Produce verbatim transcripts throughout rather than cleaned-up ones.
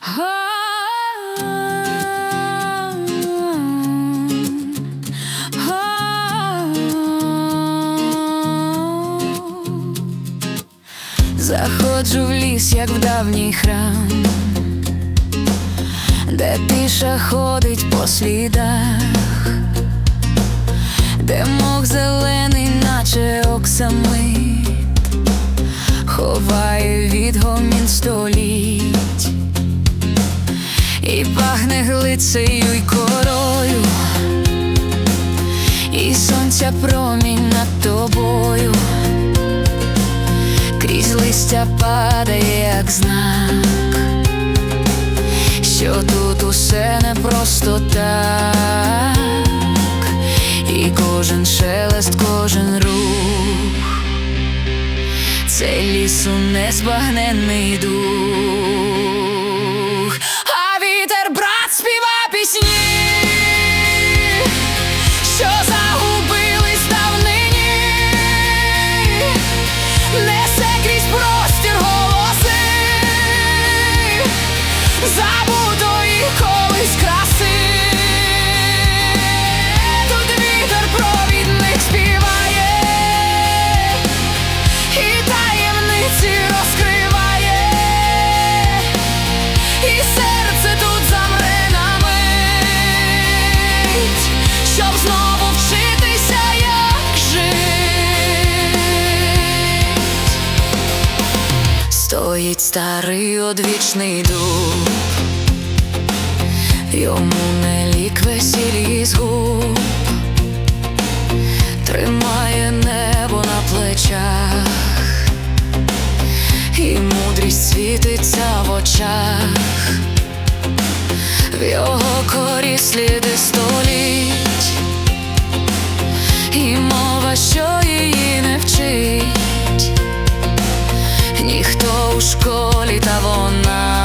Заходжу в ліс, як в давній храм, де тиша ходить по слідах, де мох зелений, наче оксамит, ховає відгомін століть, і пахне глицею й корою, і сонця промінь над тобою крізь листя падає, як знак, що тут усе не просто так, і кожен шелест, кожен рух — це лісу незбагненний дух. А вітер, брат, співа пісні, що загубились в давнині, несе крізь простір голоси забутої колись краси. Тут вітер провідник співає і таємниці розкриває, і серце тут замре на мить, щоб знову вчитися, як жить. Стоїть старий одвічний дуб, йому не лік весіль із губ, тримає небо на плечах, і мудрість світиться в очах, в його корі сліди століть, і мова, що її не вчить ніхто у школі, та вона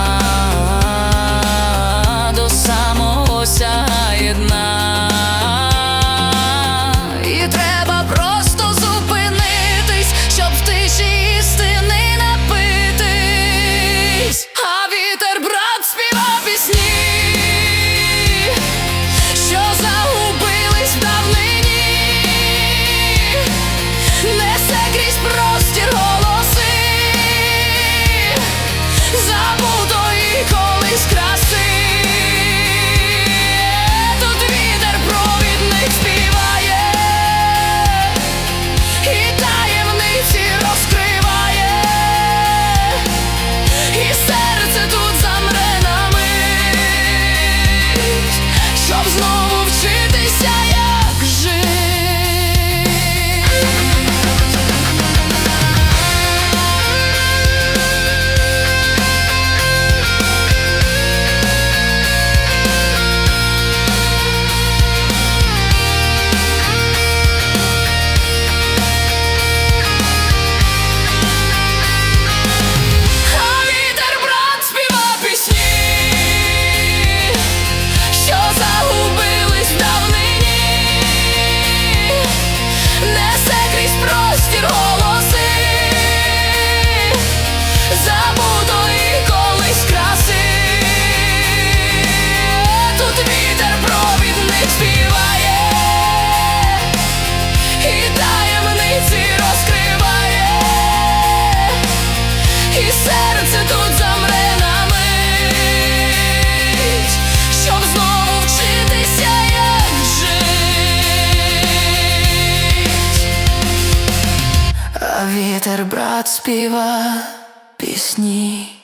до самого сягає дна. І треба просто зупинитись, щоб в тиші істини напитись. А вітер, брат, співа пісні, що загубились в давнині, несе крізь простір голоси забутої колись краси. Тут вітер провідник співає і таємниці розкриває, і серце тут замре на мить, щоб знову вчитися, як жить. А вітер, брат, співа пісні, що загубились в давнині, несе крізь простір голоси забутої колись краси. Тут вітер провідник співає і таємниці розкриває, і серце тут замре на мить, щоб знову вчитися, як жить. А вітер, брат, співа пісні.